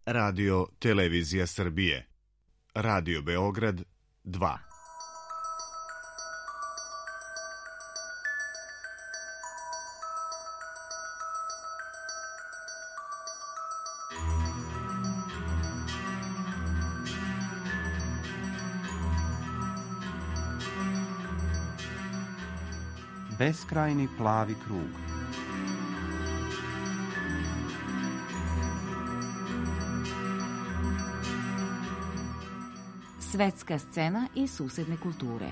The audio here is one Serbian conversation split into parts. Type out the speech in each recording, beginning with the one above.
Radio Televizija Srbije. Radio Beograd 2. Beskrajni plavi krug. Svetska scena i susedne kulture.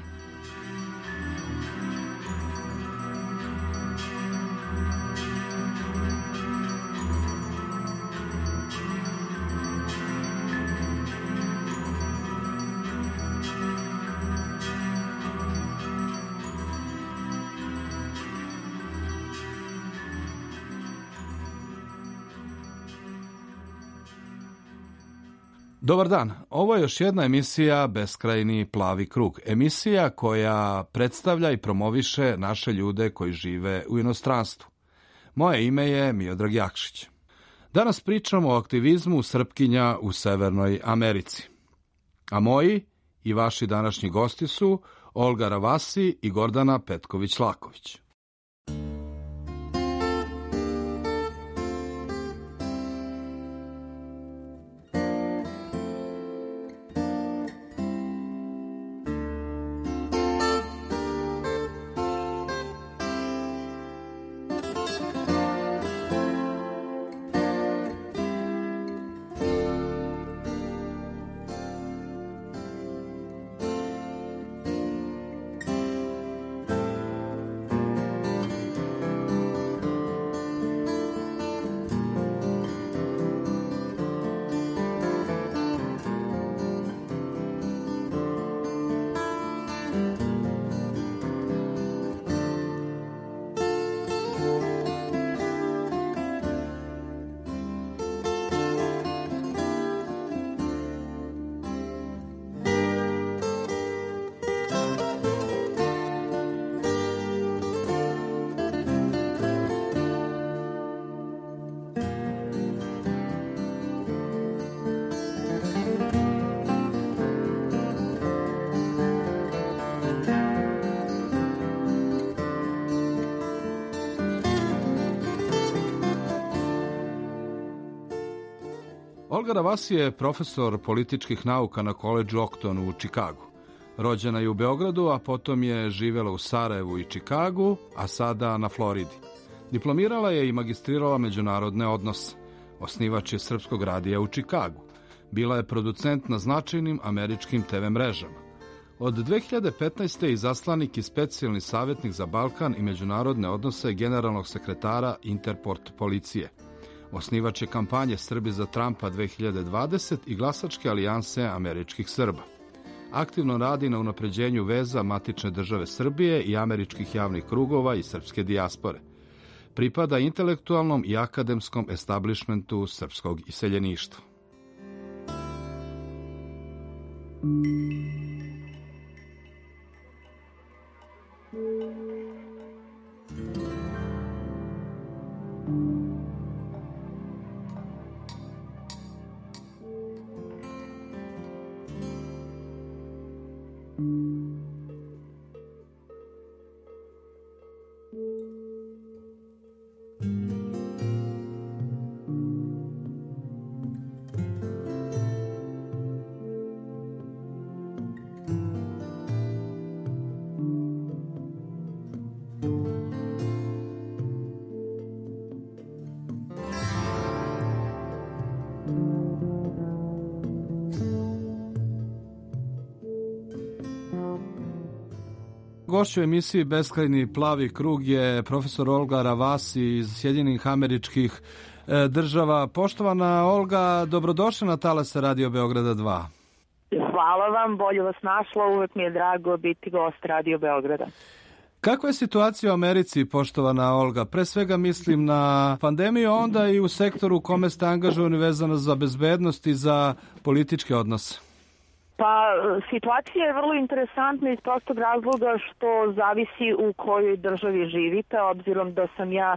Dobar dan, ovo je još jedna emisija Beskrajni plavi krug. Emisija koja predstavlja i promoviše naše ljude koji žive u inostranstvu. Moje ime je Miodrag Jakšić. Danas pričamo o aktivizmu Srpkinja u Severnoj Americi. A moji i vaši današnji gosti su Olga Ravasi i Gordana Petković-Laković. Olga Ravasi je profesor političkih nauka na koledžu Octon u Čikagu. Rođena je u Beogradu, a potom je živela u Sarajevu i Čikagu, a sada na Floridi. Diplomirala je i magistrirala međunarodne odnose. Osnivač je Srpskog radija u Čikagu. Bila je producent na značajnim američkim TV mrežama. Od 2015. je izaslanik i specijalni savjetnik za Balkan i međunarodne odnose generalnog sekretara Interport policije. Osnivač je kampanje Srbi za Trumpa 2020 i glasačke alijanse američkih Srba. Aktivno radi na unapređenju veza matične države Srbije i američkih javnih krugova i srpske dijaspore. Pripada intelektualnom i akademskom establishmentu srpskog iseljeništva. Gošću emisiji Beskrajni plavi krug je profesor Olga Ravasi iz Sjedinjenih Američkih Država. Poštovana Olga, dobrodošla na talase Radio Beograda 2. Hvala vam, bolje vas našla, uvek mi je drago biti gost Radio Beograda. Kakva je situacija u Americi, poštovana Olga? Pre svega mislim na pandemiju, a onda i u sektoru u kome ste angažovani vezano za bezbednost i za političke odnose. Pa, situacija je vrlo interesantna iz prostog razloga što zavisi u kojoj državi živite, obzirom da sam ja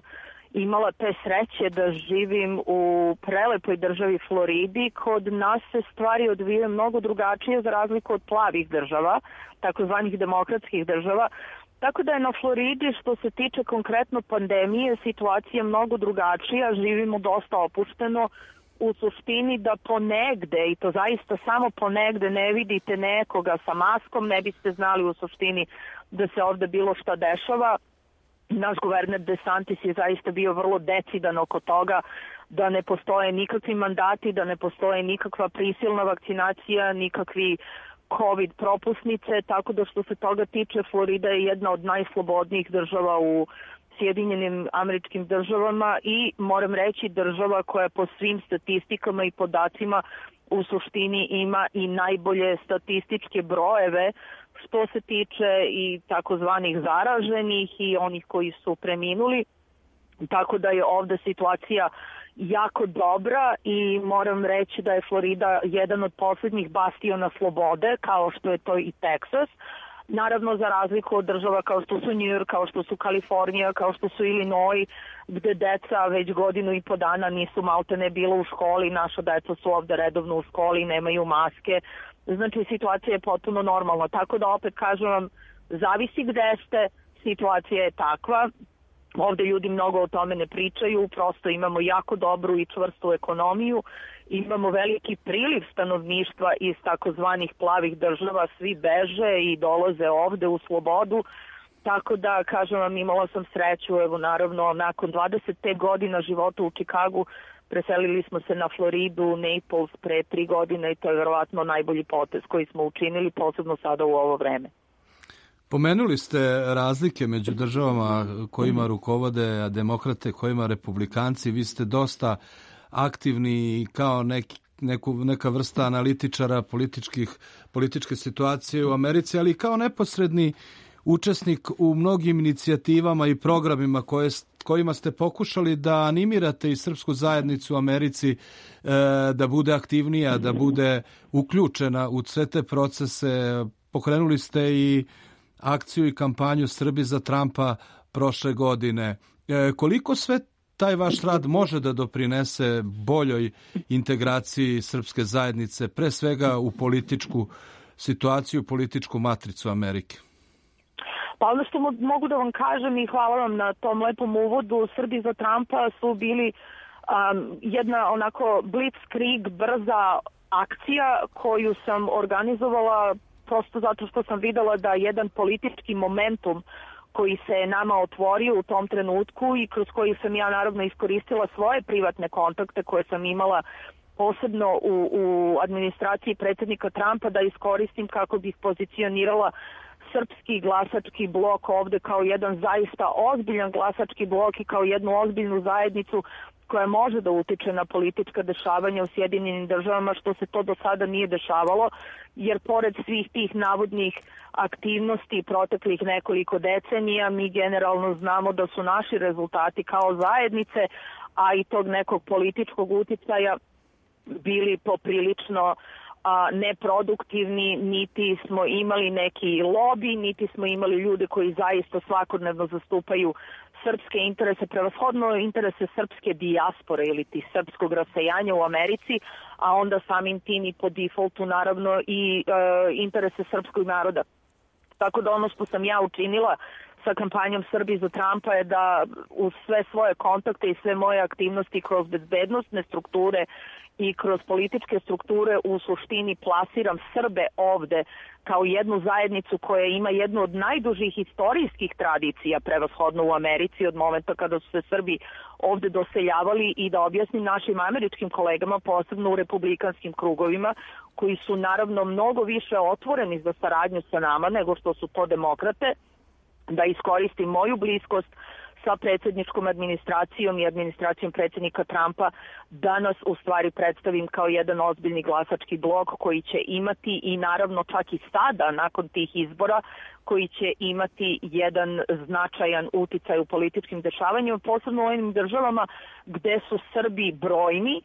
imala te sreće da živim u prelepoj državi Floridi. Kod nas se stvari odvijaju mnogo drugačije za razliku od plavih država, takozvanih demokratskih država. Tako da je na Floridi, što se tiče konkretno pandemije, situacija mnogo drugačija, živimo dosta opušteno, u suštini da ponegde, i to zaista samo ponegde, ne vidite nekoga sa maskom, ne biste znali u suštini da se ovde bilo šta dešava. Naš guverner DeSantis je zaista bio vrlo decidan oko toga da ne postoje nikakvi mandati, da ne postoje nikakva prisilna vakcinacija, nikakvi COVID propusnice, tako da što se toga tiče, Florida je jedna od najslobodnijih država u Sjedinjenim Američkim Državama i moram reći država koja po svim statistikama i podacima u suštini ima i najbolje statističke brojeve što se tiče i takozvanih zaraženih i onih koji su preminuli. Tako da je ovde situacija jako dobra i moram reći da je Florida jedan od poslednjih bastiona slobode, kao što je to i Teksas. Naravno, za razliku od država kao što su New York, kao što su Kalifornija, kao što su Illinois, gde deca već godinu i po dana nisu maltene bilo u školi, naša deca su ovde redovno u školi, nemaju maske. Znači, situacija je potpuno normalna. Tako da, opet kažem vam, zavisi gde ste, situacija je takva. Ovde ljudi mnogo o tome ne pričaju, prosto imamo jako dobru i čvrstu ekonomiju, imamo veliki priliv stanovništva iz takozvanih plavih država, svi beže i dolaze ovde u slobodu, tako da, kažem vam, imala sam sreću, evo naravno, nakon 25 godina života u Čikagu, preselili smo se na Floridu, Naples pre 3 godine i to je verovatno najbolji potez koji smo učinili, posebno sada u ovo vreme. Pomenuli ste razlike među državama kojima rukovode demokrate, kojima republikanci. Vi ste dosta aktivni kao neka vrsta analitičara političke situacije u Americi, ali kao neposredni učesnik u mnogim inicijativama i programima kojima ste pokušali da animirate i srpsku zajednicu u Americi da bude aktivnija, da bude uključena u sve te procese. Pokrenuli ste i akciju i kampanju Srbi za Trumpa prošle godine. Koliko sve taj vaš rad može da doprinese boljoj integraciji srpske zajednice, pre svega u političku situaciju, političku matricu Amerike? Pa ono što mogu da vam kažem i hvala vam na tom lepom uvodu, Srbi za Trumpa su bili jedna onako blitzkrieg, brza akcija koju sam organizovala prosto zato što sam videla da jedan politički momentum koji se nama otvorio u tom trenutku i kroz koji sam ja naravno iskoristila svoje privatne kontakte koje sam imala posebno u administraciji predsjednika Trumpa da iskoristim kako bih pozicionirala srpski glasački blok ovde kao jedan zaista ozbiljan glasački blok i kao jednu ozbiljnu zajednicu koja može da utiče na politička dešavanja u Sjedinjenim Državama, što se to do sada nije dešavalo, jer pored svih tih navodnih aktivnosti proteklih nekoliko decenija, mi generalno znamo da su naši rezultati kao zajednice, a i tog nekog političkog uticaja bili poprilično neproduktivni, niti smo imali neki lobi, niti smo imali ljude koji zaista svakodnevno zastupaju srpske interese, prevashodno interese srpske dijaspore ili ti srpskog rasejanja u Americi, a onda samim tim i po defaultu naravno i interese srpskog naroda. Tako da ono što sam ja učinila sa kampanjom Srbi za Trumpa je da uz sve svoje kontakte i sve moje aktivnosti kroz bezbednostne strukture i kroz političke strukture u suštini plasiram Srbe ovde kao jednu zajednicu koja ima jednu od najdužih istorijskih tradicija prevashodno u Americi od momenta kada su se Srbi ovde doseljavali i da objasnim našim američkim kolegama, posebno u republikanskim krugovima, koji su naravno mnogo više otvoreni za saradnju sa nama nego što su to demokrate, da iskoristim moju bliskost sa predsjedničkom administracijom i administracijom predsjednika Trumpa da nas u stvari predstavim kao jedan ozbiljni glasački blok koji će imati i naravno čak i sada nakon tih izbora koji će imati jedan značajan uticaj u političkim dešavanjima, posebno u onim državama gde su Srbi brojni,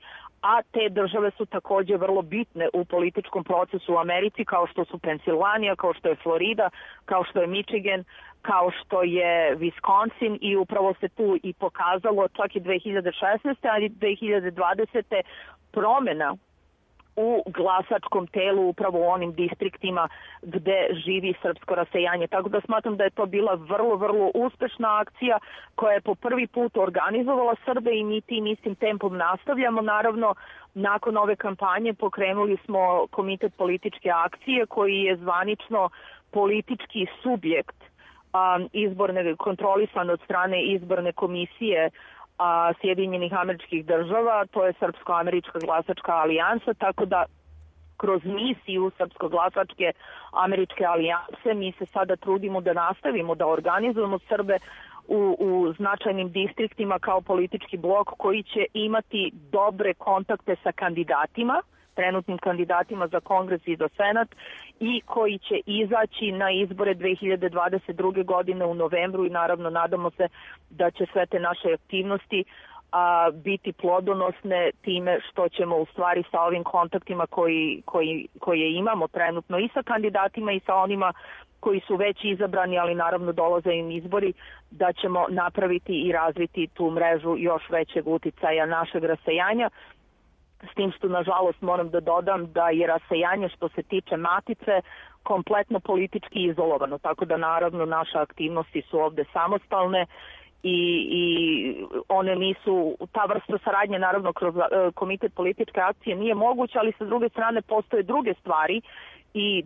a te države su takođe vrlo bitne u političkom procesu u Americi, kao što su Pensilvanija, kao što je Florida, kao što je Michigan, kao što je Wisconsin, i upravo se tu i pokazalo čak i 2016. ali 2020. promena u glasačkom telu upravo u onim distriktima gde živi srpsko rasejanje. Tako da smatram da je to bila vrlo, vrlo uspešna akcija koja je po prvi put organizovala Srbe i mi tim istim tempom nastavljamo. Naravno, nakon ove kampanje pokrenuli smo Komitet političke akcije koji je zvanično politički subjekt izborne, kontrolisan od strane izborne komisije Sjedinjenih Američkih Država, to je Srpsko-američka glasačka alijansa, tako da kroz misiju Srpsko-glasačke američke alijanse mi se sada trudimo da nastavimo da organizujemo Srbe u značajnim distriktima kao politički blok koji će imati dobre kontakte sa kandidatima, trenutnim kandidatima za Kongres i za Senat, i koji će izaći na izbore 2022. godine u novembru, i naravno nadamo se da će sve te naše aktivnosti biti plodonosne time što ćemo u stvari sa ovim kontaktima koje imamo trenutno i sa kandidatima i sa onima koji su već izabrani, ali naravno dolaze im izbori, da ćemo napraviti i razviti tu mrežu još većeg uticaja našeg rasejanja. S tim što, nažalost, moram da dodam da je rasejanje što se tiče Matice kompletno politički izolovano, tako da naravno naše aktivnosti su ovde samostalne i one nisu, ta vrsta saradnje naravno kroz Komitet političke akcije nije moguća, ali sa druge strane postoje druge stvari i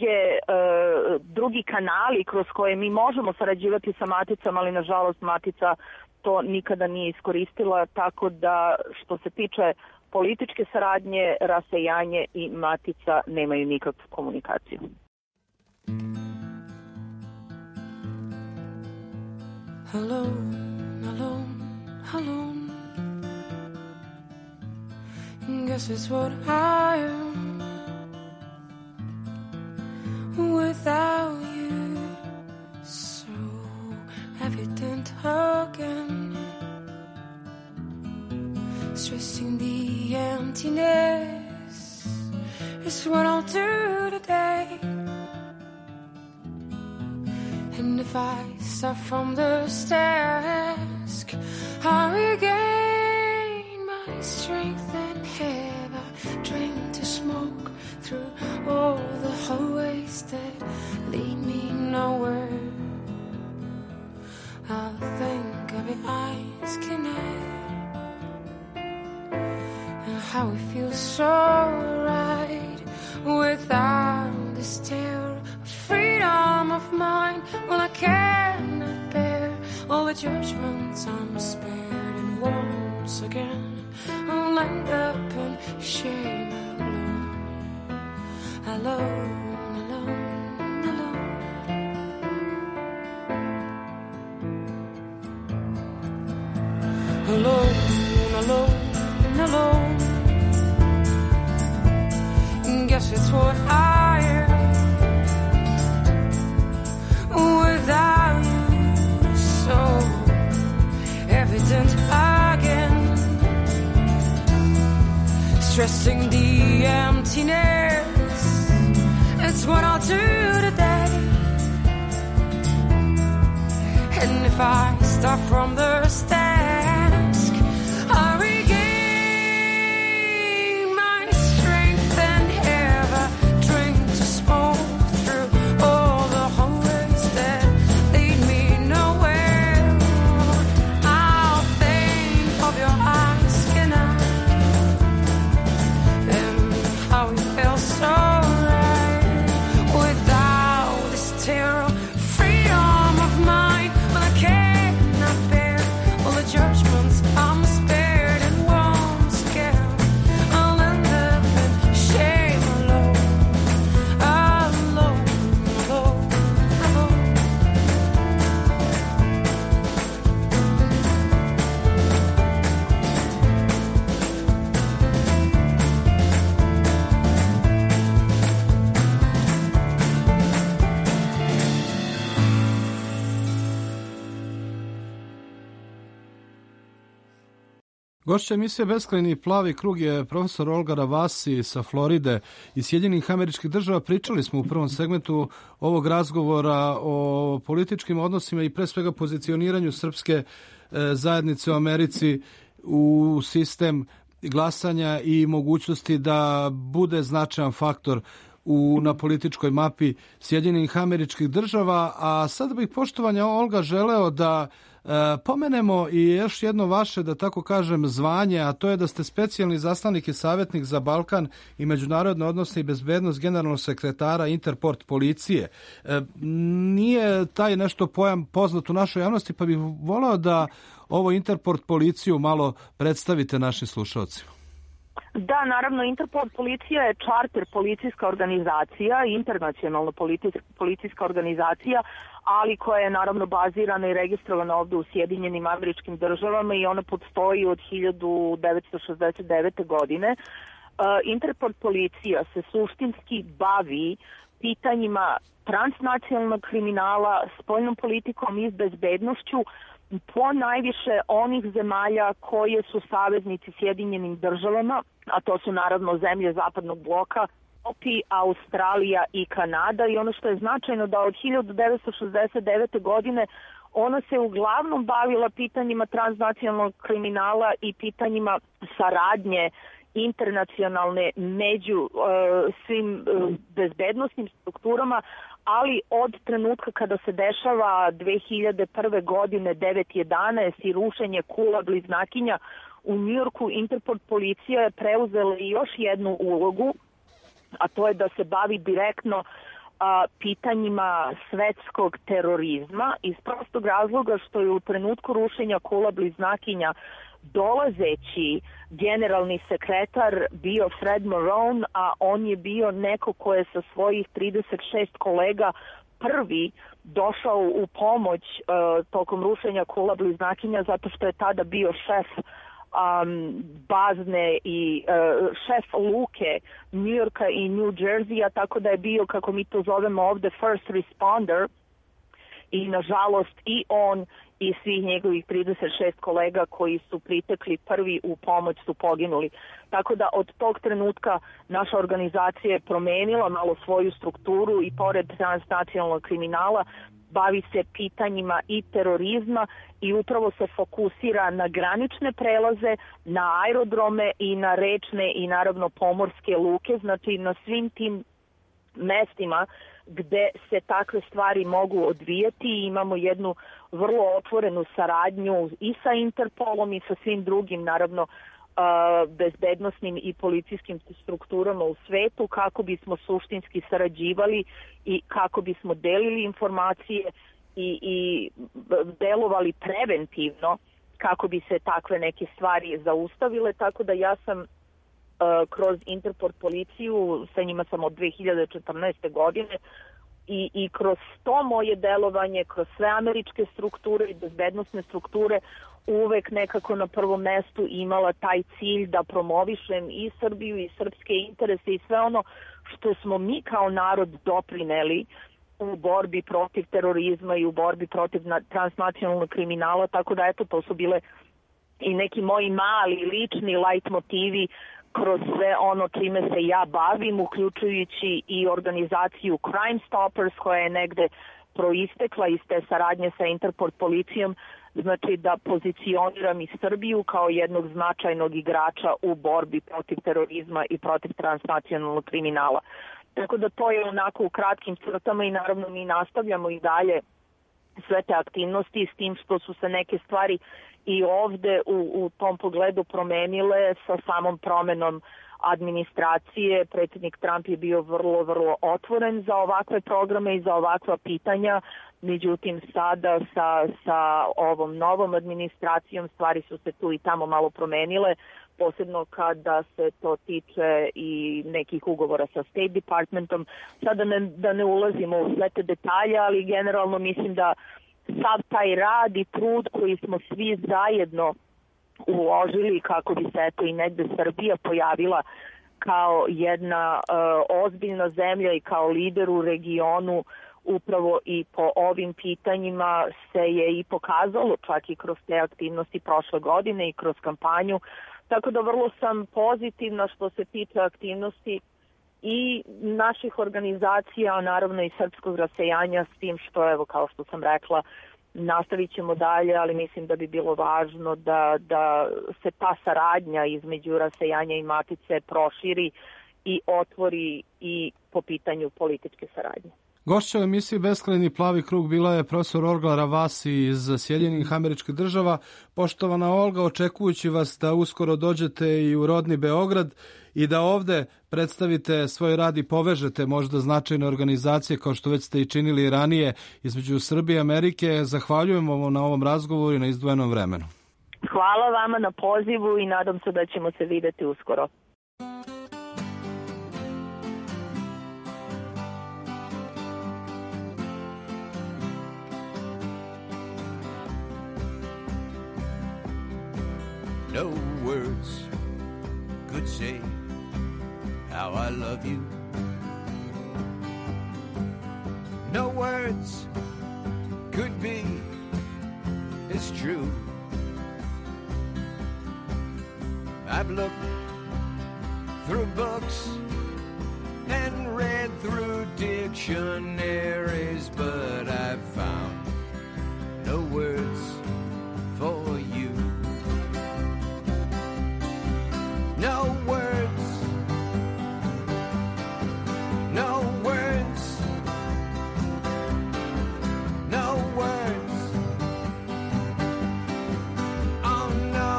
drugi kanali kroz koje mi možemo sarađivati sa Maticama, ali nažalost Matica to nikada nije iskoristila, tako da što se tiče političke saradnje, rasejanje i Matica nemaju nikakvu komunikaciju. Alone, alone, alone. Guess it's what I am without you. So evident again, stressing the emptiness is what I'll do today. And if I start from the task, I regain my strength and have a drink to smoke through all the hallways that lead me nowhere. I'll think of your eyes connect, and how it feels so right without this terror of freedom of mind. Well, I cannot bear all the judgments I'm spared, and once again I'll end up in shame alone, alone, alone, alone. Alone, alone, alone. Guess it's what I am without you, so evident again, stressing the emptiness. It's what I'll do today. And if I start from the task, I regain my strength and have a drink to smoke through all the hallways that lead me nowhere. I'll think of your eyes tonight and how it felt so right without this terror, freedom of mind. Well, I cannot bear all the Gošća emisije Beskrajni plavi krug je profesor Olga Ravasi sa Floride iz Sjedinjenih Američkih Država. Pričali smo u prvom segmentu ovog razgovora o političkim odnosima i pre svega pozicioniranju srpske zajednice u Americi u sistem glasanja i mogućnosti da bude značajan faktor na političkoj mapi Sjedinjenih Američkih Država. A sad bih, poštovanja Olga, želeo da pomenemo i još jedno vaše, da tako kažem, zvanje, a to je da ste specijalni zaslanik i savjetnik za Balkan i međunarodne odnose i bezbednost generalnog sekretara Interport policije. Nije taj nešto pojam poznat u našoj javnosti, pa bih voleo da ovo Interport policiju malo predstavite našim slušalcima. Da, naravno, Interport policija je čarter policijska organizacija, internacionalna policijska organizacija, ali koja je naravno bazirana i registrovana ovde u Sjedinjenim Američkim Državama i ona postoji od 1969. godine. Interport policija se suštinski bavi pitanjima transnacionalnog kriminala, spoljnom politikom i bezbednošću po najviše onih zemalja koje su saveznici Sjedinjenim Državama, a to su naravno zemlje Zapadnog bloka, Australija i Kanada. I ono što je značajno da od 1969. godine ona se uglavnom bavila pitanjima transnacionalnog kriminala i pitanjima saradnje internacionalne među svim bezbednosnim strukturama, ali od trenutka kada se dešava 2001. godine 9/11 i rušenje kula bliznakinja u Njujorku, Interport policija je preuzela i još jednu ulogu, a to je da se bavi direktno pitanjima svetskog terorizma, iz prostog razloga što je u trenutku rušenja kula bliznakinja dolazeći generalni sekretar bio Fred Marone, a on je bio neko ko je sa svojih 36 kolega prvi došao u pomoć tokom rušenja kula bliznakinja, zato što je tada bio šef bazne i šef luke New Yorka i New Jersey-a, tako da je bio, kako mi to zovemo ovde, first responder, i nažalost i on i svih njegovih 36 kolega koji su pritekli prvi u pomoć su poginuli. Tako da od tog trenutka naša organizacija je promenila malo svoju strukturu i pored transnacionalnog kriminala bavi se pitanjima i terorizma i upravo se fokusira na granične prelaze, na aerodrome i na rečne i naravno pomorske luke, znači na svim tim mestima gde se takve stvari mogu odvijati i imamo jednu vrlo otvorenu saradnju i sa Interpolom i sa svim drugim, naravno, bezbednosnim i policijskim strukturama u svetu kako bismo suštinski sarađivali i kako bismo delili informacije i delovali preventivno kako bi se takve neke stvari zaustavile, tako da ja sam kroz Interport policiju, sa njima sam od 2014. godine i kroz to moje delovanje, kroz sve američke strukture i bezbednosne strukture uvek nekako na prvom mestu imala taj cilj da promovišem i Srbiju i srpske interese i sve ono što smo mi kao narod doprineli u borbi protiv terorizma i u borbi protiv transnacionalnog kriminala, tako da eto, to su bile i neki moji mali lični light motivi kroz sve ono čime se ja bavim, uključujući i organizaciju Crime Stoppers koja je negde proistekla iz te saradnje sa Interport policijom, znači da pozicioniram i Srbiju kao jednog značajnog igrača u borbi protiv terorizma i protiv transnacionalnog kriminala. Tako da to je onako u kratkim crtama i naravno mi nastavljamo i dalje sve te aktivnosti s tim što su se neke stvari i ovde u tom pogledu promenile sa samom promenom administracije. Predsjednik Trump je bio vrlo, vrlo otvoren za ovakve programe i za ovakva pitanja, međutim sada sa ovom novom administracijom stvari su se tu i tamo malo promenile, posebno kada se to tiče i nekih ugovora sa State Departmentom. Sada da ne ulazimo u sve te detalje, ali generalno mislim da sav taj rad i trud koji smo svi zajedno uložili kako bi se eto i negde Srbija pojavila kao jedna ozbiljna zemlja i kao lider u regionu upravo i po ovim pitanjima se je i pokazalo čak i kroz te aktivnosti prošle godine i kroz kampanju. Tako da vrlo sam pozitivna što se tiče aktivnosti i naših organizacija, naravno i srpskog rasejanja, s tim što, evo, kao što sam rekla, nastavit ćemo dalje, ali mislim da bi bilo važno da se ta saradnja između rasejanja i Matice proširi i otvori i po pitanju političke saradnje. Gošća u emisiji Beskrajni plavi krug bila je profesor Olga Ravasi iz Sjedinjenih Američkih Država. Poštovana Olga, očekujući vas da uskoro dođete i u rodni Beograd i da ovde predstavite svoj rad i povežete možda značajne organizacije kao što već ste i činili ranije između Srbije i Amerike, zahvaljujemo vam na ovom razgovoru i na izdvojenom vremenu. Hvala vama na pozivu i nadam se da ćemo se videti uskoro. No words could say how I love you. No words could be as true. I've looked through books and read through dictionaries, but I've found no words for you. No words, no words, no words. Oh no,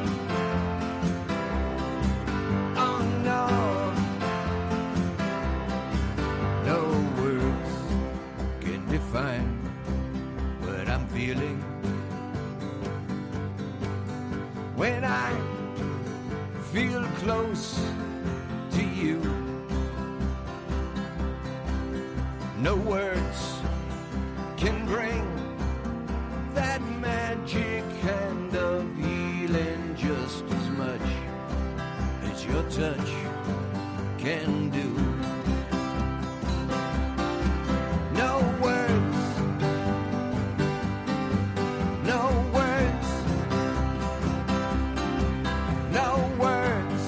oh no. No words can define what I'm feeling when I feel close to you. No words can bring that magic kind of healing just as much as your touch can do. No words, no words, no words.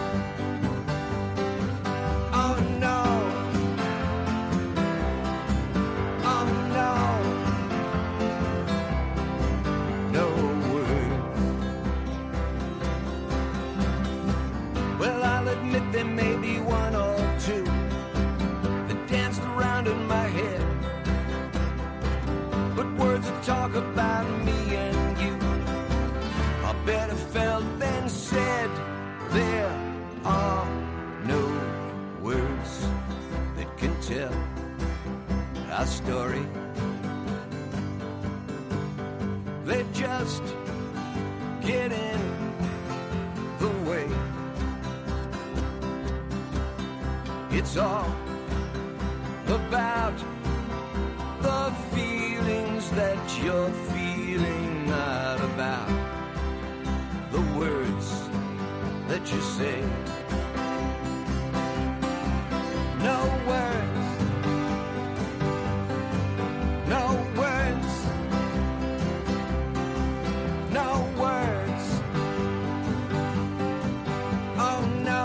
Oh no, oh no, no words. Well, I'll admit there may be one or two that danced around in my head, but words that talk about me and you are better felt than said. There are no words that can tell our story. They just get in the way. It's all about the feelings that you're feeling, not about the words that you say. No words, no words, no words. Oh no,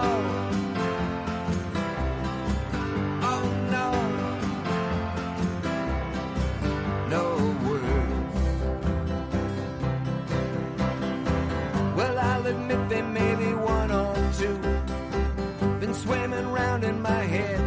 oh no, no words. Well, I'll admit there may be one or two been swimming round in my head,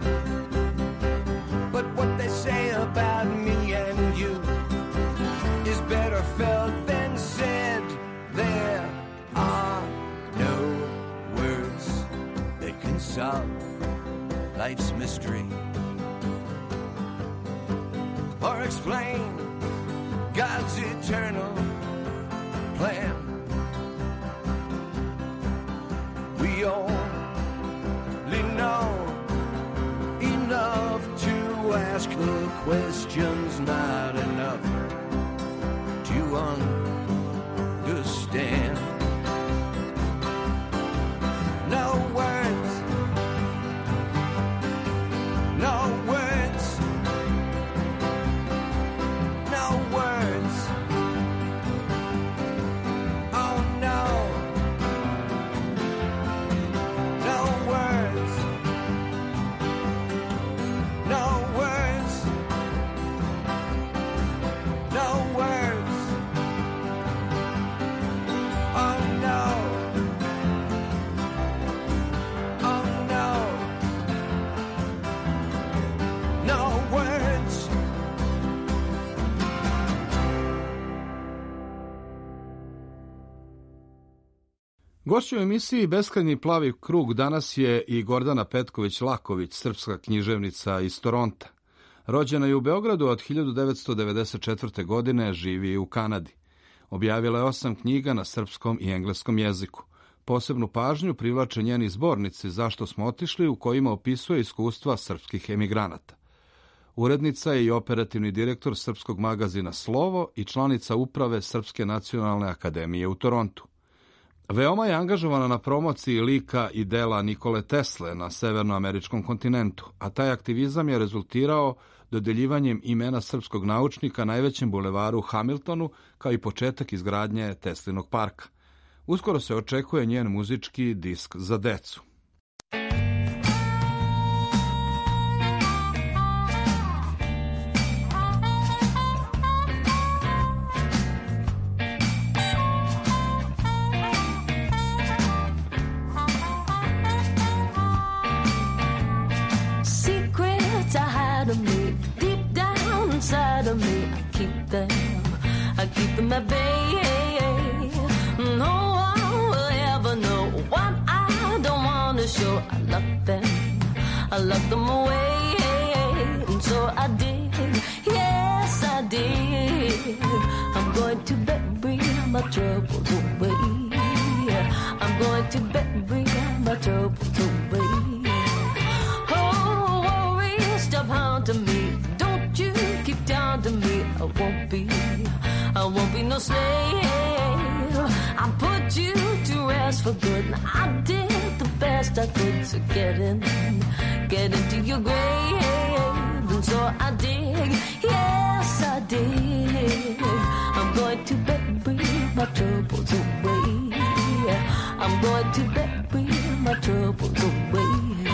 but what they say about me and you is better felt than said. There are no words that can solve life's mystery or explain God's eternal plan. We only know enough to ask the questions, not enough to understand. No words, no words, Gošća u emisiji Beskrajni plavi krug danas je i Gordana Petković-Laković, srpska književnica iz Toronta. Rođena je u Beogradu, od 1994. godine živi u Kanadi. Objavila je 8 knjiga na srpskom i engleskom jeziku. Posebnu pažnju privlače njeni zbornici Zašto smo otišli, u kojima opisuje iskustva srpskih emigranata. Urednica je i operativni direktor srpskog magazina Slovo i članica uprave Srpske nacionalne akademije u Torontu. Veoma je angažovana na promociji lika i dela Nikole Tesle na severnoameričkom kontinentu, a taj aktivizam je rezultirao dodeljivanjem imena srpskog naučnika najvećem bulevaru u Hamiltonu, kao i početak izgradnje Teslinog parka. Uskoro se očekuje njen muzički disk za decu. I keep them at bay. No one will ever know what I don't want to show. I lock them away. And so I did, yes I did. I'm going to bury my troubles away. I'm going to bury my troubles away. Oh, worry, stop haunting me. Don't you keep down to me. I won't be no slave. I put you to rest for good. I did the best I could to get into your grave. And so I did, yes I did. I'm going to bury my troubles away. I'm going to bury my troubles away.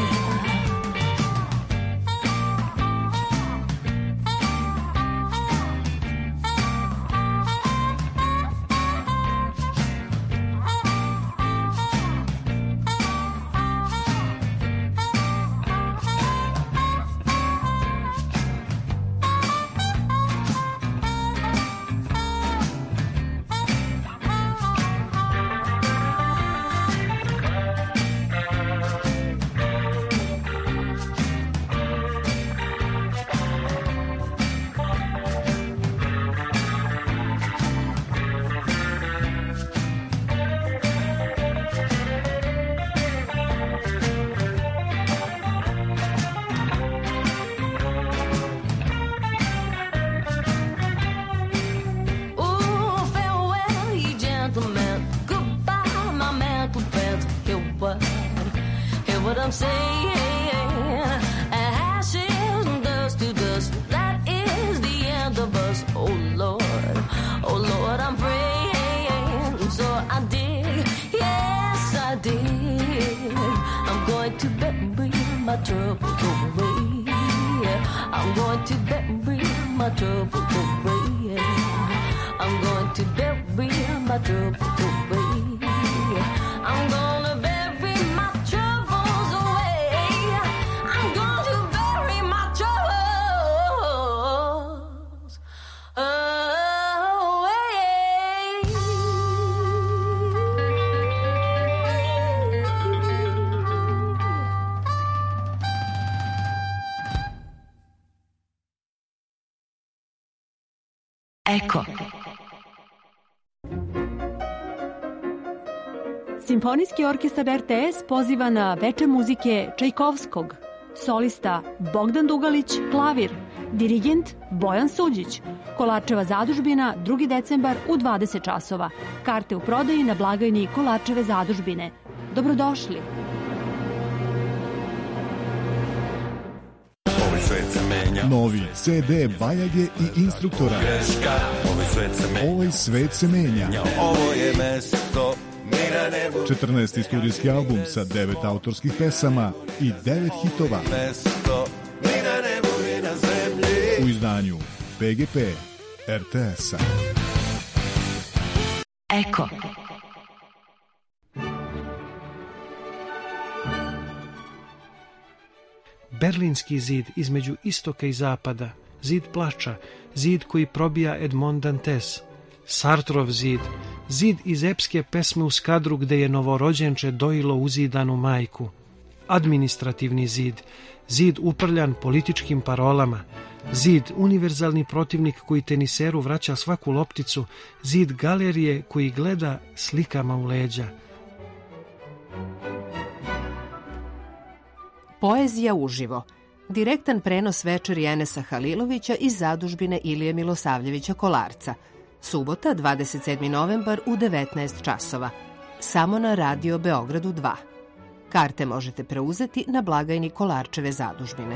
I'm saying, ashes and dust to dust, that is the end of us. Oh Lord, I'm praying. So I did, yes I did. I'm going to bury my troubles away. I'm going to bury my troubles away. I'm going to bury my troubles away. I'm gonna bury my troubles away. I'm going to bury my troubles away. Eko. Simfonijski orkestar RTS poziva na veče muzike Čajkovskog. Solista Bogdan Dugalić, klavir. Dirigent Bojan Suđić. Kolarčeva zadužbina, 2. decembar u 20 časova. Karte u prodaji na blagajni Kolarčeve zadužbine. Dobrodošli. Novi CD Bajage i Instruktora. Ovaj svet se menja. Ovo je mesto 14. studijski album sa 9 autorskih pesama i 9 hitova. U izdanju PGP RTS-a. Eko. Berlinski zid između istoka i zapada, zid plača, zid koji probija Edmond Dantes, Sartrov zid, Zid iz epske pesme u Skadru gde je novorođenče dojilo uzidanu majku. Administrativni zid, zid uprljan političkim parolama, zid univerzalni protivnik koji teniseru vraća svaku lopticu, zid galerije koji gleda slikama u leđa. Poezija uživo. Direktan prenos večeri Enesa Halilovića iz zadužbine Ilije Milosavljevića Kolarca. Subota, 27. novembar u 19 časova. Samo na Radio Beogradu 2. Karte možete preuzeti na blagajni Kolarčeve zadužbine.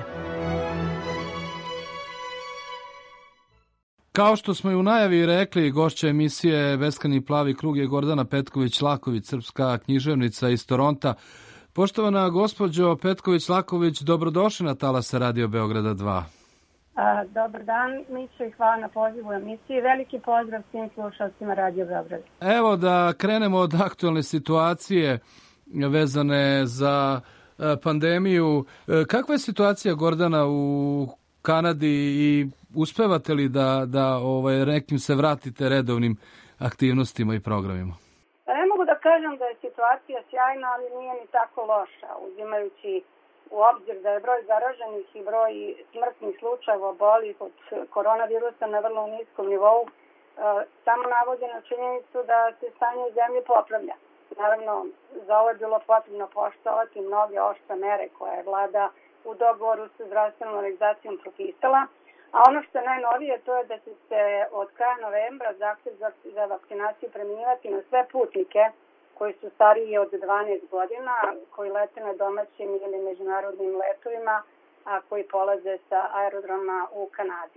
Kao što smo i u najavi rekli, gošća emisije Beskrajni plavi krug je Gordana Petković-Laković, srpska književnica iz Toronta. Poštovana gospođo Petković-Laković, dobrodošli na talase Radio Beograda 2. Dobar dan, Mićo, i hvala na pozivu emisiji. Veliki pozdrav svim slušalcima Radio Beograda. Evo da krenemo od aktualne situacije vezane za pandemiju. Kakva je situacija, Gordana, u Kanadi i uspevate li da nekim se vratite redovnim aktivnostima i programima? Ne mogu da kažem da je situacija sjajna, ali nije ni tako loša, uzimajući u obzir da je broj zaraženih i broj smrtnih slučajeva oboljelih od koronavirusa na vrlo niskom nivou, samo navodi na činjenicu da se stanje u zemlji popravlja. Naravno, za ovo je bilo potrebno poštovati mnoge oštre mere koje je vlada u dogovoru sa zdravstvenom organizacijom propisala, a ono što je najnovije to je da će se od kraja novembra zahtev za vakcinaciju primjenjivati na sve putnike koji su stariji od 12 godina, koji lete na domaćim ili međunarodnim letovima, a koji polaze sa aerodroma u Kanadi.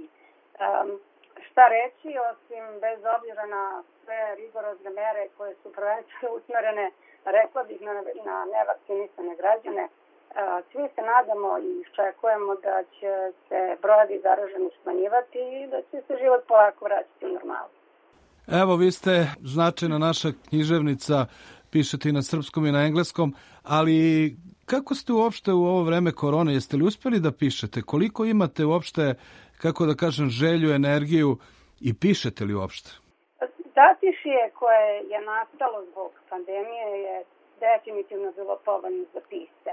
Šta reći, osim bez obzira na sve rigorozne mere koje su prvenstveno usmerene, rekla bih, na nevakcinisane građane, svi se nadamo i iščekujemo da će se brojevi zaraženih smanjivati i da će se život polako vraćati u normalu. Evo, vi ste značajna naša književnica, pišete i na srpskom i na engleskom, ali kako ste uopšte u ovo vreme korone, jeste li uspeli da pišete? Koliko imate uopšte, kako da kažem, želju, energiju i pišete li uopšte? Zatišje koje je nastalo zbog pandemije je definitivno bilo povoljno za pisce.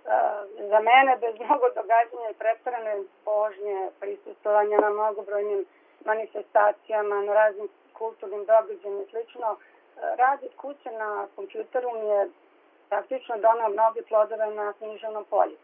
Za mene, bez mnogo događanja i pretvorene božnje, prisustvovanja na mnogobrojnim manifestacijama, na raznim kulturnim događajima i slično, rad od kuće na kompjuteru mi je praktično donao mnoge plodove na književnom polju.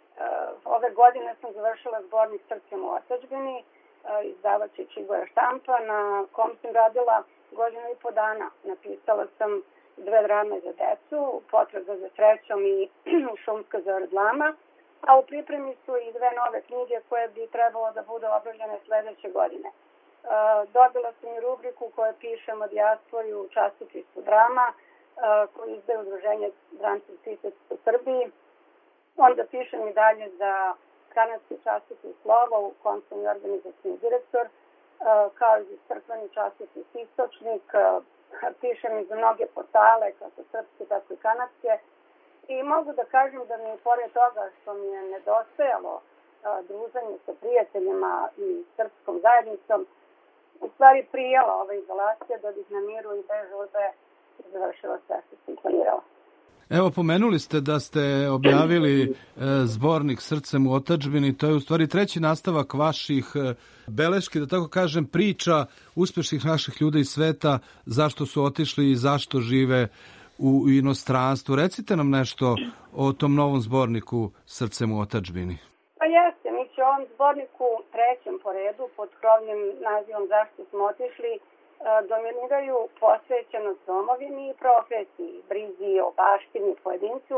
Ove godine sam završila zbornik Srcem u otadžbini, izdavač je Čigoja štampa, na kom sam radila godinu i po dana. Napisala sam 2 drame za decu, Potraga za srećom i Šumska zavrdlama, a u pripremi su i 2 nove knjige koje bi trebalo da budu objavljene sledeće godine. Dobila sam i rubriku koju pišem o dijaspori u časopisu Drama, koji izdaje udruženje dramskih pisaca u Srbiji. Onda pišem i dalje za kanadski časopis Slovo, u kom sam i organizacijni direktor, kao i za crkveni časopis Istočnik. Pišem i za mnoge portale, kako srpske, tako i kanadske. I mogu da kažem da mi je pored toga što mi je nedostajalo druženje sa prijateljima i srpskom zajednicom, u stvari prijela ova izolacija da bih na miru i bez žurbe završila sve što sam planirala. Evo, pomenuli ste da ste objavili zbornik Srcem u otadžbini. To je u stvari 3. nastavak vaših beleški, da tako kažem, priča uspešnih naših ljudi iz sveta, zašto su otišli i zašto žive u inostranstvu. Recite nam nešto o tom novom zborniku Srcem u otadžbini. Pa jeste, mi će ovom zborniku 3. po redu pod krovnim nazivom Zašto smo otišli dominiraju posvećenost domovini i profesiji, brizi o baštini pojedincu.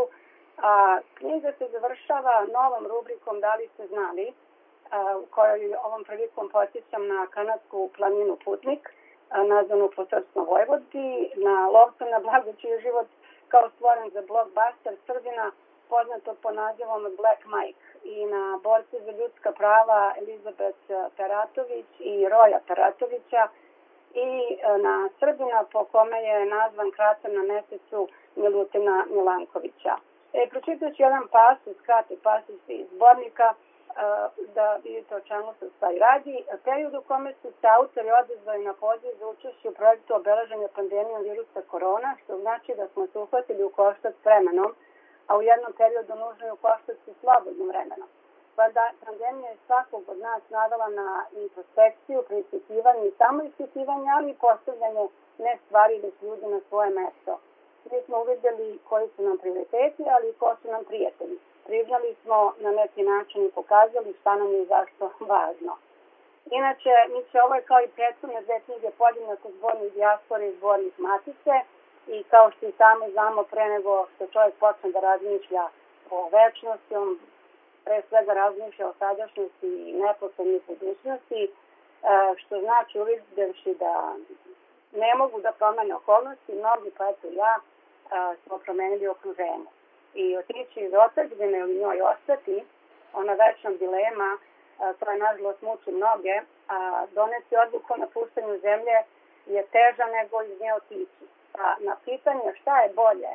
Knjiga se završava novom rubrikom Da li ste znali, u kojoj ovom prilikom podsjećam na kanadsku planinu Putnik, nazvanu po srpskom Vojvodi, na lovca na blago čiji je život kao stvoren za blockbuster Srbina, poznatog po nazivom Black Mike, i na borce za ljudska prava Elizabeth Peratović i Roja Peratovića, i na Srbina po kome je nazvan krater na mesecu Milutina Milankovića. Pročitajući jedan pasus, kratak pasus iz zbornika, da vidite o čemu se stvari radi. Period u kome su se autori odazvali na poziv za učešće u projektu obeleženja pandemijom virusa korona, što znači da smo se uhvatili u koštac s vremenom, a u jednom periodu nužno je u koštac s slobodnim vremenom. Pandemija je svakog od nas navela na introspekciju, preispitivanje i samoispitivanje, ali i postavljanje ne stvari da su ljudi na svoje mesto. Mi smo uvidjeli koji su nam prioriteti, ali i ko su nam prijatelji. Priznali smo na neki način i pokazali šta nam je i zašto važno. Inače, ovo je kao i prethodne dve knjige podjednako zbornik dijaspore i zbornik matice i kao što i sami znamo, pre nego što čovjek počne da razmišlja o večnosti, on pre svega razmišlja o sadašnjosti i neposrednoj budućnosti, što znači uvidjevši da ne mogu da promene okolnosti, mnogi, pa eto ja, smo promenili okruženje. I otići iz otadžbine ili njoj ostati, ona večna dilema koja nažalost muči mnoge, doneti odluku o napuštanju zemlje je teža nego iz nje otići. Pa na pitanje šta je bolje,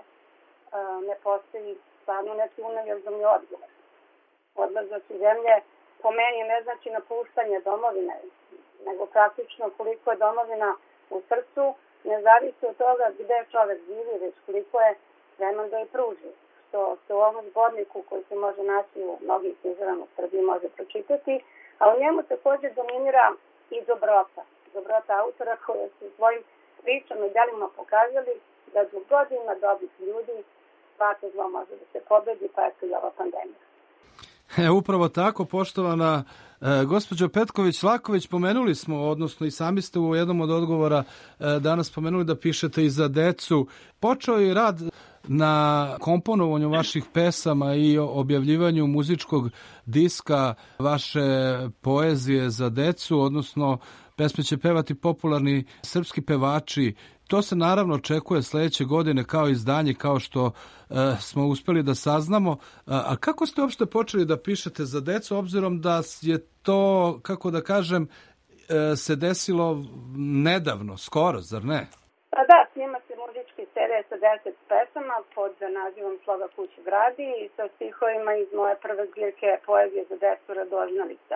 ne postoji stvarno neki univerzalni odgovor. Odlazak iz zemlje po meni ne znači napuštanje domovine, nego praktično koliko je domovina u srcu, ne zavisi od toga gde čovek živi, već koliko je spreman da je pruži. Što se u ovom zborniku koji se može naći u mnogih knjižarama u Srbiji može pročitati, a u njemu također dominira i dobrota. Dobrota autora koja su svojim pričama i delima pokazali da dok god ima dobrih ljudi, svako zlo može da se pobedi, pa eto i ova pandemija. Upravo tako, poštovana gospođo Petković-Laković, pomenuli smo, odnosno i sami ste u jednom od odgovora danas pomenuli da pišete i za decu. Počeo je rad na komponovanju vaših pesama i objavljivanju muzičkog diska vaše poezije za decu, odnosno pesme će pevati popularni srpski pevači. To se naravno očekuje sledeće godine kao izdanje, kao što smo uspeli da saznamo. A kako ste uopšte počeli da pišete za decu, obzirom da je to, kako da kažem, se desilo nedavno, skoro, zar ne? Pa da, snima se muzički CD sa 10 pesama pod nazivom Sloga kući gradi i sa stihovima iz moje prve zbirke poezije za decu Radoznalica.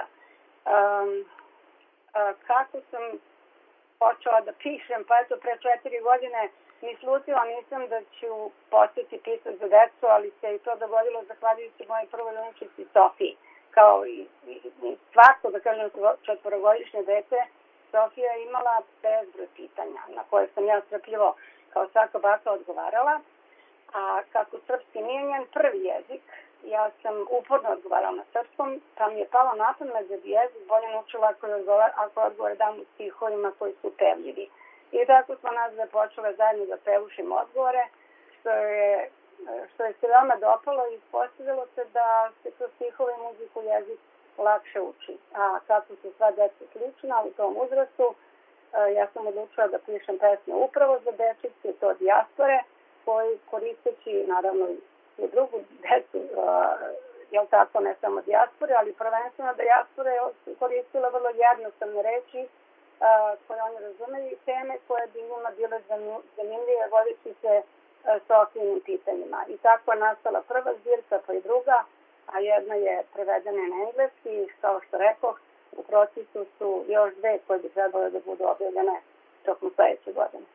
Kako sam počela da pišem, pa eto pre 4 godine ni slutila nisam da ću postati pisac za decu, ali se i to dogodilo zahvaljujući mojoj prvoj unučici Sofiji. Kao i svako, da kažem, 4-godišnje dete, Sofija je imala bezbroj pitanja na koje sam ja strpljivo kao svaka baka odgovarala, a kako srpski nije njen prvi jezik, ja sam uporno odgovarala na srpskom, pa mi je palo na pamet da bi jezik bolje naučila ako odgovore dam u stihovima koji su pevljivi. I tako smo nas dve počele zajedno da pevušimo odgovore, što je se veoma dopalo i ispostavilo se da se kroz stihove i muziku jezik lakše uči. A kako su sva deca slična u tom uzrastu, ja sam odlučila da pišem pesme upravo za dečice, to dijaspore, koji koristeći naravno i drugu decu, jel tako, ne samo dijaspore, ali prvenstveno dijaspore koristila vrlo jednostavne reči koje oni razumeju i teme koje bi njima bile zanimljive vodeći se Sofijinim pitanjima. I tako je nastala prva zbirka, pa i druga, a jedna je prevedena na engleski i kao što rekoh, u procesu su još dve koje bi trebalo da budu objavljene tokom sledeće godine.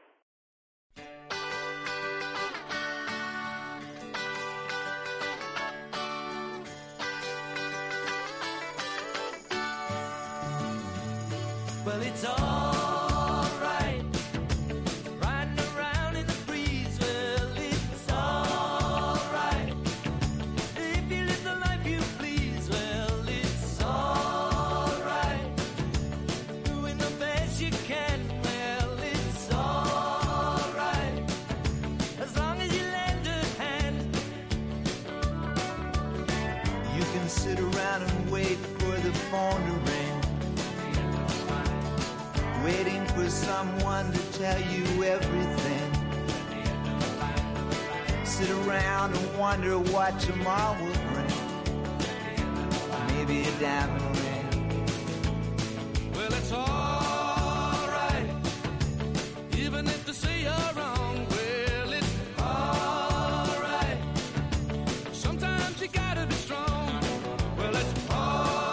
Well, it's all right, riding around in the breeze. Well, it's all right, if you live the life you please. Well, it's all right, doing the best you can. Well, it's all right, as long as you lend a hand. You can sit around and wait for the phone to ring, waiting for someone to tell you everything. Sit around and wonder what tomorrow will bring. Maybe a diamond ring. Well, it's all right, even if they say you're wrong. Well, it's all right, sometimes you gotta be strong. Well, it's all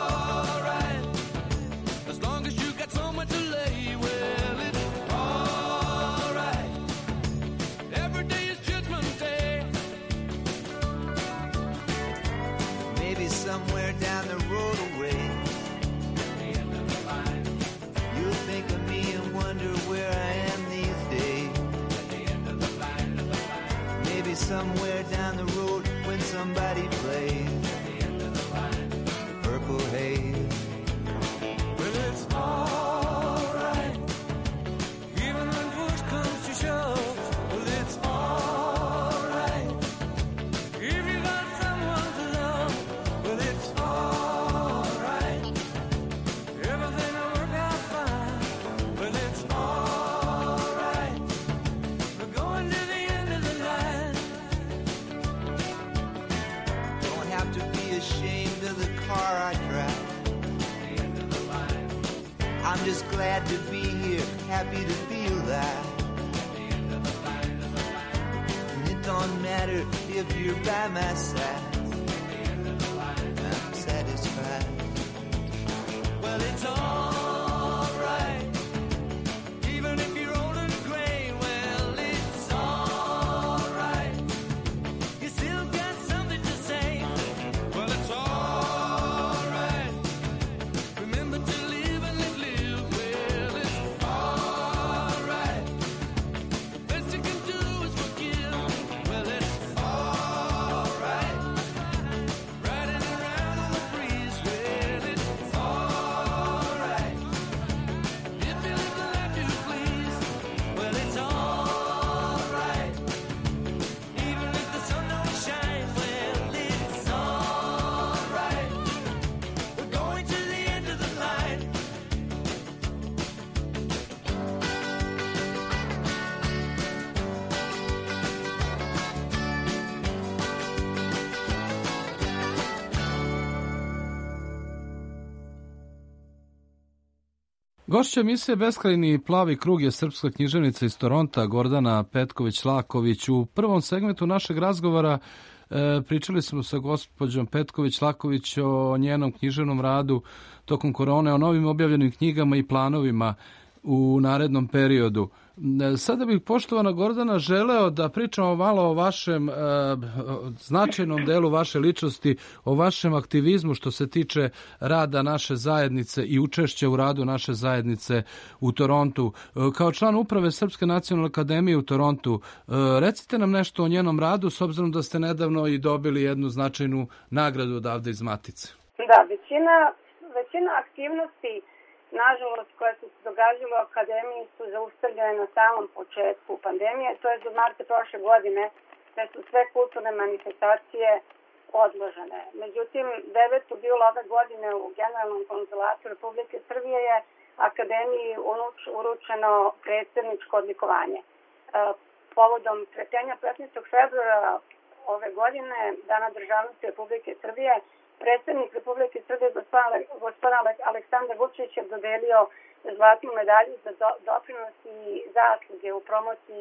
far I tried. I'm just glad to be here, happy to feel that. And it don't matter if you're by my side, I'm satisfied. Well, it's all right, even if you're old and gray. Well, it's all right, you still got something to say. Well, it's all right, remember to live and let live. Well, it's all right, the best you can do is forgive. Well, it's all right, riding around on the breeze. Well, it's all right, if you live the life you please. Well, it's all right, even if the sun don't shine. Well, it's all right, we're going to the end of the line. Gošća emisije Beskrajni plavi krug je srpska književnica iz Toronta Gordana Petković-Laković. U prvom segmentu našeg razgovora pričali smo sa gospođom Petković-Laković o njenom književnom radu tokom korone, o novim objavljenim knjigama i planovima u narednom periodu. Sada bih, poštovana Gordana, želeo da pričamo malo o vašem značajnom delu vaše ličnosti, o vašem aktivizmu što se tiče rada naše zajednice i učešća u radu naše zajednice u Torontu. Kao član uprave Srpske nacionalne akademije u Torontu, recite nam nešto o njenom radu, s obzirom da ste nedavno i dobili jednu značajnu nagradu odavde iz Matice. Da, većina aktivnosti, nažalost, koje su se događale u akademiji su zaustavljene na samom početku pandemije, to je do marta prošle godine, da su sve kulturne manifestacije odložene. Međutim, 9. jula ove godine u Generalnom konzulatu Republike Srbije je akademiji uručeno predsjedničko odlikovanje. Povodom sretenja 15. februara ove godine, Dana državnosti Republike Srbije, predsjednik Republike Srbije gospodin Aleksandar Vučić je dodelio zlatnu medalju za doprinos i zasluge u promociji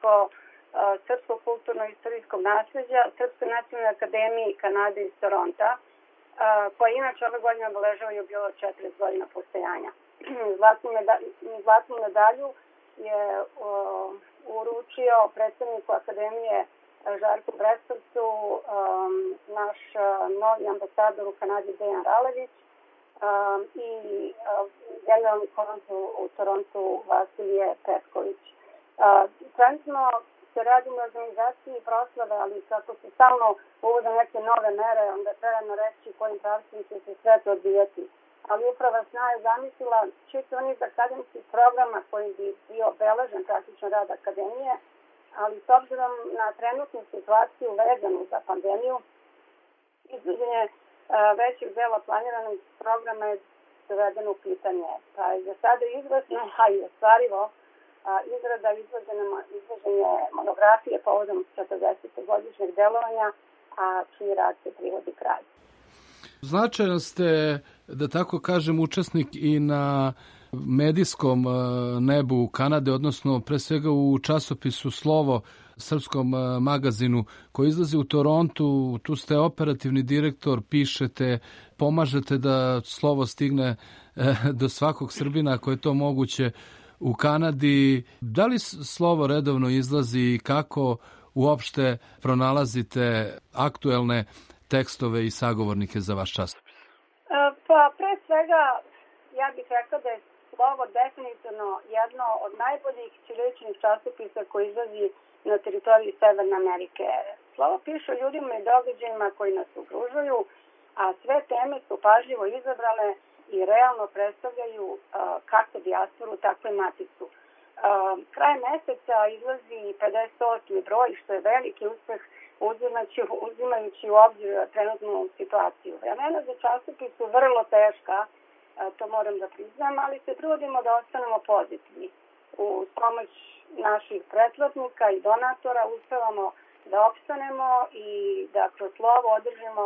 srpskog kulturno-istorijskog nasleđa Srpskoj nacionalnoj akademiji Kanade iz Toronta, koja inače ove godine obeležava jubilej 40 godina postojanja. Zlatnu medalju je uručio predsjedniku Akademije Žarku Brestovcu, naš novi ambasador u Kanadi Dejan Ralević i generalni konsul u Torontu Vasilije Petković. Trenutno se radi na organizaciji proslave, ali kako se stalno uvode neke nove mere, onda treba reći kojim pravcem će se sve to odvijati. Ali uprava SNA je zamislila čitav niz akademskih programa koji bi bio obeležen praktično rad akademije, ali s obzirom na trenutnu situaciju vezanu za pandemiju, izvođenje većeg dela planiranih programa je dovedeno u pitanje. Pa je za sada izvesno, a i ostvarivo, izrada izvođenje monografije povodom 40. godišnjeg delovanja, a čiji rad se privodi kraj. Značajan ste, da tako kažem, učesnik i na medijskom nebu Kanade, odnosno pre svega u časopisu Slovo, srpskom magazinu koji izlazi u Torontu. Tu ste operativni direktor, pišete, pomažete da Slovo stigne do svakog Srbina ako je to moguće u Kanadi. Da li Slovo redovno izlazi i kako uopšte pronalazite aktuelne tekstove i sagovornike za vaš časopis? Pa pre svega ja bih rekla da je Slovo definitivno jedno od najboljih ćiriličnih časopisa koji izlazi na teritoriji Severne Amerike. Slovo piše o ljudima i događajima koji nas okružuju, a sve teme su pažljivo izabrale i realno predstavljaju kako dijasporu, tako i maticu. Krajem meseca izlazi 58. broj, što je veliki uspeh uzimajući u obzir trenutnu situaciju. Vremena za časopis su vrlo teška, to moram da priznam, ali se trudimo da ostanemo pozitivni. Uz pomoć naših pretplatnika i donatora uspevamo da opstanemo i da kroz Slovo održimo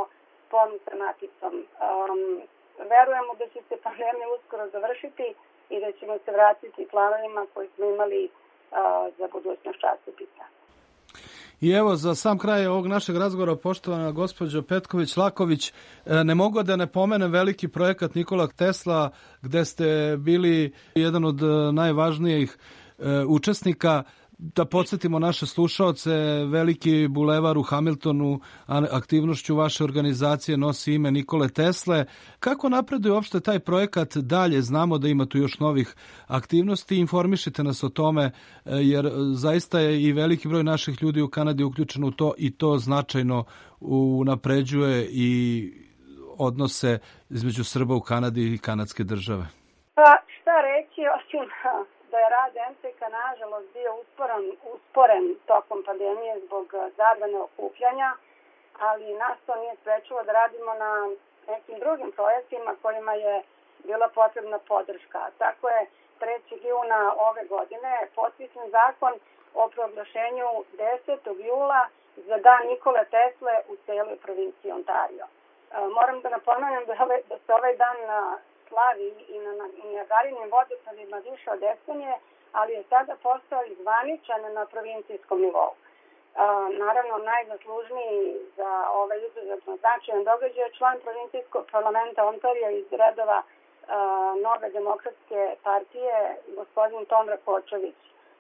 sponu sa maticom. Verujemo da će se pandemija uskoro završiti i da ćemo se vratiti planovima koji smo imali za budućnost časopisa. I evo, za sam kraj ovog našeg razgovora, poštovana gospođo Petković-Laković, ne mogu da ne pomenem veliki projekat Nikola Tesla, gde ste bili jedan od najvažnijih učesnika. Da podsjetimo naše slušaoce, veliki bulevar u Hamiltonu aktivnošću vaše organizacije nosi ime Nikole Tesle. Kako napreduje uopšte taj projekat dalje? Znamo da ima tu još novih aktivnosti. Informišite nas o tome, jer zaista je i veliki broj naših ljudi u Kanadi uključeno u to i to značajno unapređuje i odnose između Srba u Kanadi i kanadske države. Pa šta reći, osim da je rad MTK nažalost bio usporen tokom pandemije zbog zabrane okupljanja, ali nas to nije sprečilo da radimo na nekim drugim projektima kojima je bila potrebna podrška. Tako je 3. juna ove godine potpisan zakon o proglašenju 10. jula za dan Nikole Tesle u celoj provinciji Ontario. Moram da napomenem da se ovaj dan slavi i na Niagarinim vodospadima više od decenije, ali je sada postao i zvaničan na provincijskom nivou. Naravno, najzaslužniji za ovaj izuzetno značajan događaj je član provincijskog parlamenta Ontarija iz redova Nove demokratske partije, gospodin Tom Rakočević.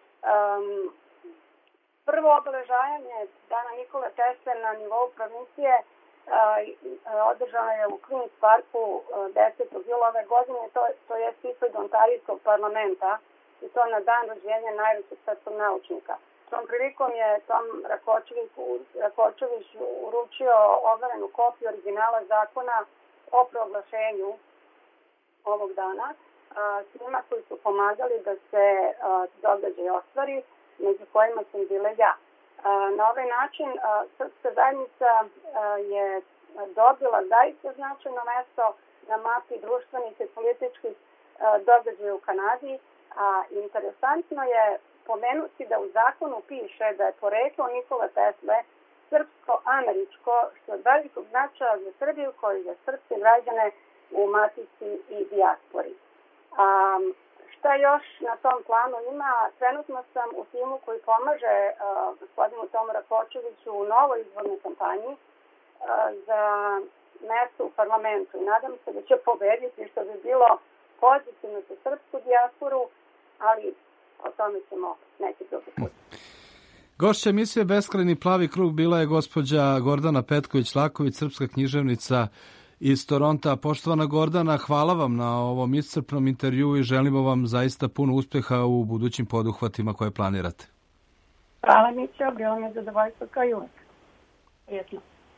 Prvo obeležavanje dana Nikole Tesle na nivou provincije održano je u Queen's Parku 10. jula ove godine, to je ispred Ontarijskog parlamenta i to na dan rođenja najvećeg srpskog naučnika. Tom prilikom je Tom Rakočević uručio overenu kopiju originala zakona o proglašenju ovog dana svima koji su pomagali da se događaj ostvari, među kojima sam bila ja. Na ovaj način srpska zajednica je dobila zaista značajno mesto na mapi društvenih i političkih događaja u Kanadi, a interesantno je pomenuti da u zakonu piše da je poreklo Nikole Tesle srpsko-američko, što je velikog značaja za Srbiju koji je srpske građane u matici i dijaspori. Šta još na tom planu ima? Trenutno sam u timu koji pomaže gospodinu Tomu Rakočeviću u novoj izbornoj kampanji za mesto u parlamentu i nadam se da će pobediti, što bi bilo pozitivno za srpsku dijasporu, ali o tome ćemo neki drugi put. Gošća emisije Beskrajni plavi krug bila je gospođa Gordana Petković-Laković, srpska književnica iz Toronta. Poštovana Gordana, hvala vam na ovom iscrpnom intervju i želimo vam zaista puno uspeha u budućim poduhvatima koje planirate. Hvala Mićo, bilo mi je zadovoljstvo kao i uvek. Prijetno.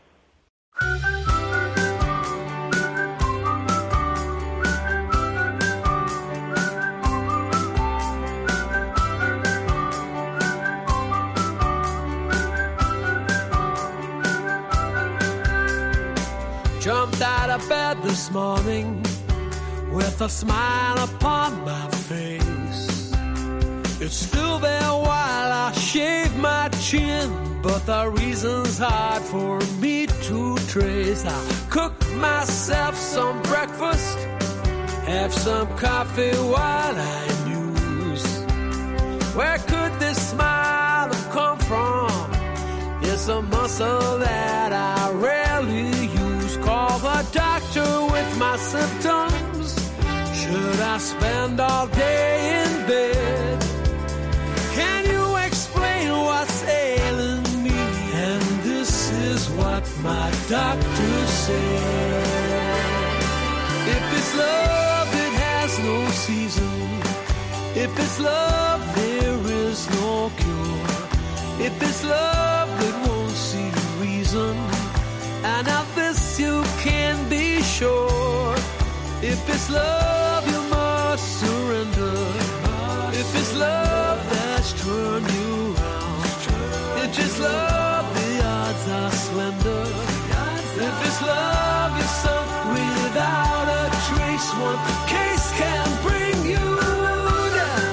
Jumped out of bed this morning with a smile upon my face. It's still there while I shave my chin, but the reason's hard for me to trace. I cook myself some breakfast, have some coffee while I muse. Where could this smile have come from? It's a muscle that I rarely use. Call the doctor with my symptoms. Should I spend all day in bed? Can you explain what's ailing me? And this is what my doctor said. If it's love, it has no season. If it's love, there is no cure. If it's love, it won't see reason. And of this you can be sure. If it's love, you must surrender. If it's love that's turned you round, if it's love, the odds are slender. If it's love, you're sunk without a trace. One case can bring you down.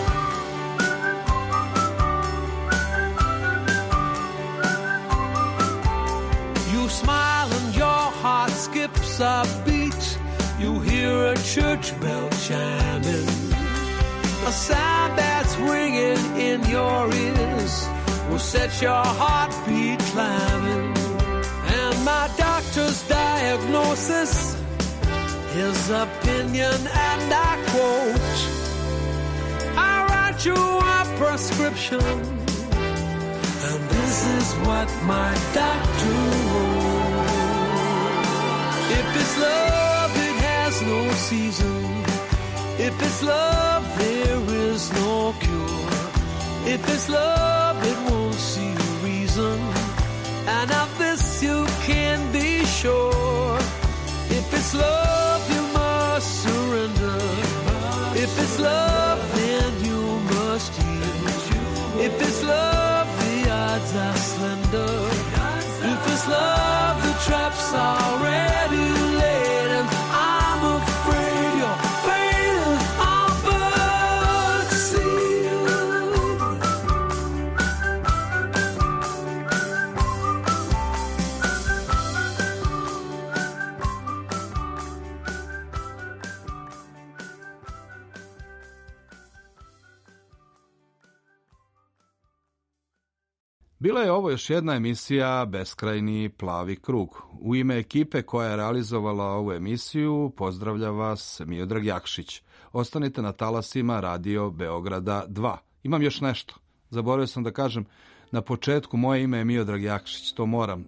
You smile and your heart skips you'll hear a church bell chiming, a sound that's ringing in your ears will set your heartbeat climbing. And my doctor's diagnosis, his opinion, and I quote, I write you a prescription, and this is what my doctor wrote. If it's love, it has no season. If it's love, there is no cure. If it's love, it won't see a reason. And of this you can be sure. If it's love, you must surrender. If it's love, then you must yield. If it's love, the odds are slender. If it's love, the trap's already laid. And I'm afraid your fate is all but sealed. Bila je ovo još jedna emisija Beskrajni plavi krug. U ime ekipe koja je realizovala ovu emisiju pozdravlja vas Miodrag Jakšić. Ostanite na talasima Radio Beograda 2. Imam još nešto. Zaboravio sam da kažem na početku, moje ime je Miodrag Jakšić, to moram.